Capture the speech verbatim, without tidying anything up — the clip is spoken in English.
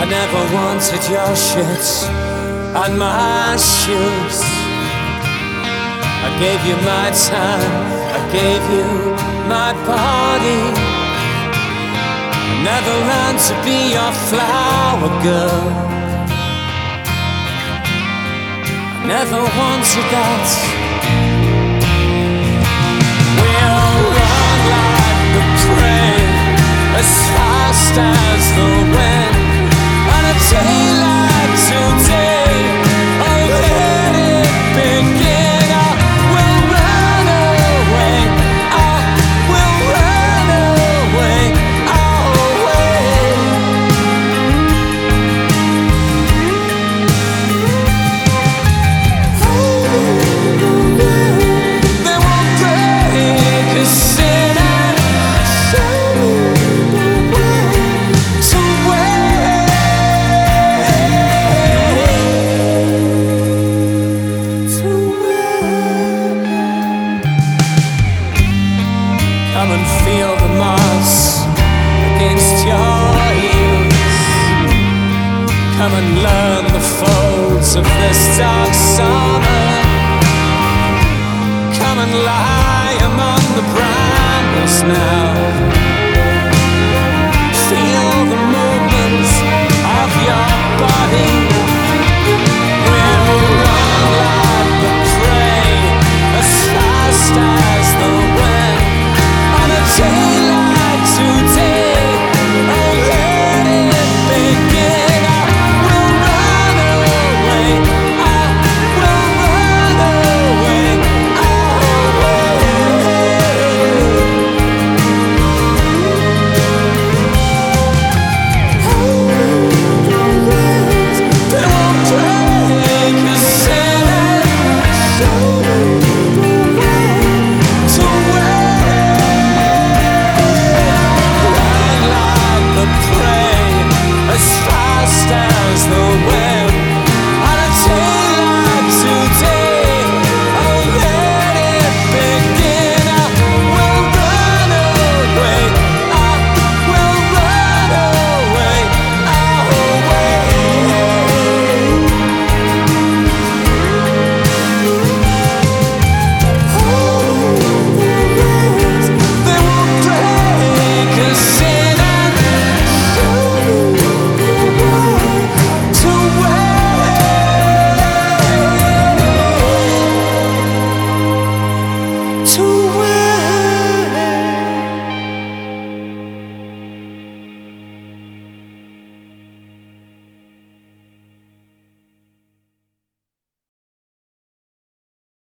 never wanted your shit on my shoes. I gave you my time, I gave you my body. I never ran to be your flower girl. I never wanted that. We'll run like the prey, as fast as the wind. On a day like today, oh let it begin. I will run away, I will run away, away. They won't break a sin and show me the way to come and feel the moss against your heels. Come and learn the folds of this dark summer. Come and lie among the brambles now.